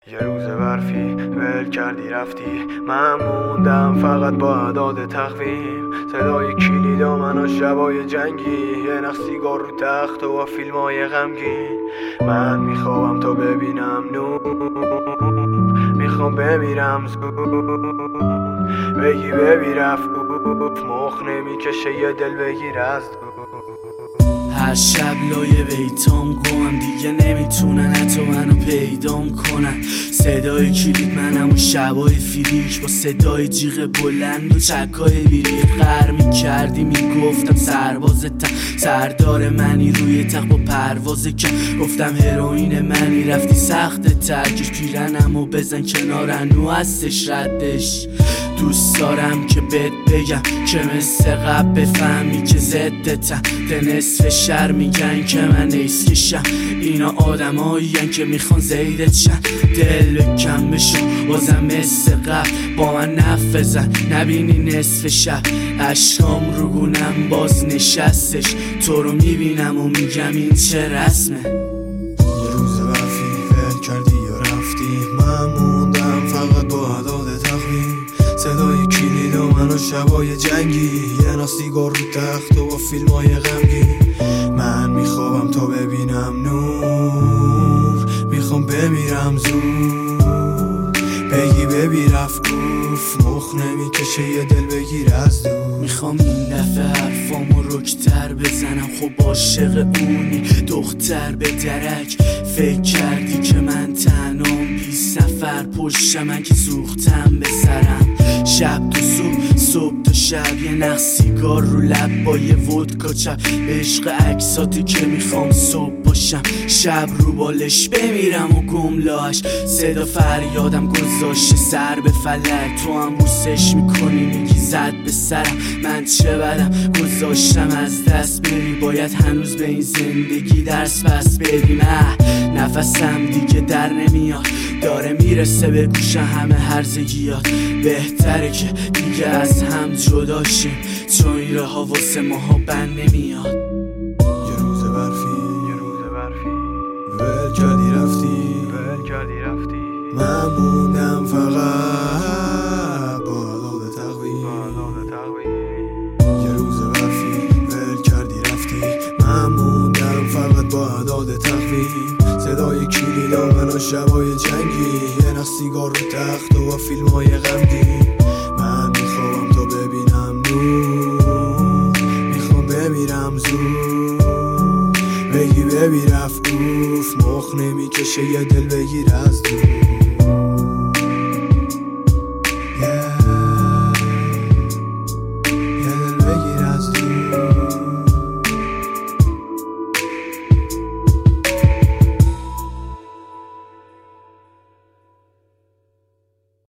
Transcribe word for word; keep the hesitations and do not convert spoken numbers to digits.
یه روز برفی ول کردی رفتی، من موندم فقط با اعداد تقویم. صدای کلیدا من و شبای جنگی، یه نخ سیگار رو تخت و با فیلمای غمگین. من میخوام تا ببینم نور، میخوام بمیرم زود. بگی ببی رفت اوف، مخ نمیکشه یه دل بگیر از دور. هر شب لایه بیتام کنم، دیگه نمیتونن حتی منو پیدام کنن. صدای کلید منم و شبای فیلیک، با صدای جیغ بلند و چکای بیریق. غر میکردی میگفتم سربازتم، سردار منی روی تخت با پرواز کم. گفتم هروئین منی رفتی سخت ترکش، پیرنم و بزن کنارن و هستش ردش. دوست دارم که بهت بگم که مثل قبل بفهمی که ضدتم. ده نصف شهر میگن که من نیسکشم، اینا آدم هایین که میخوان زیدت شن. دل بکم بشو بازم مثل قبل با من نفذن، نبینی نصف شب عشقام رو گونم باز نشستش. تو رو میبینم و میگم این چه رسمه. یه روز برفی ول کردی یا رفتی، من موندم فقط با اعداد تقویم. صدای کلید و من و شبای جنگی، یه نخ سیگار رو تخت و با فیلمای غمگین. من میخوام تا ببینم نور، میخوام بمیرم زود. بگی ببی رفت اوف، مخ نمیکشه یه دل بگیر از دور. میخوام این دفعه حرفامو رکتر بزنم، خب عاشق اونی دختر به درک. فکر کردی که من تنهام بی سفر پشتم، اگه سوختم به سرم. شب تو صبح صبح تا شب یه نخ سیگار رو لب با یه ودکا چپ. به عشق عکساتی که میخوام صبح باشم، شب رو بالش بمیرم و گملاش. صدا فریادم گذاشته سر به فلک، تو هم بوسش میکنی میگی زد به سرم. من چه بدم گذاشتم از دست بری، باید هنوز به این زندگی درس پس بدیم. نفسم دیگه در نمیاد، داره میرسه به گوش همه هرزگیات. بهتره که دیگه از هم جدا شیم، چون این راه واسه ماها بند نمیاد. یه روز برفی یه روز برفی ول کردی رفتی ول کردی رفتی، من موندم فقط با اعداد تقویم. یه روز برفی ول کردی رفتی، من موندم فقط با اعداد تقویم. صدای کلیدا من و شبای جنگی، یه نخ سیگار رو تخت و با فیلمای غمگین. من میخوام تا ببینم نور، میخوام بمیرم زود. بگی ببی رفت اوف، مخ نمیکشه یه دل بگیر از دور.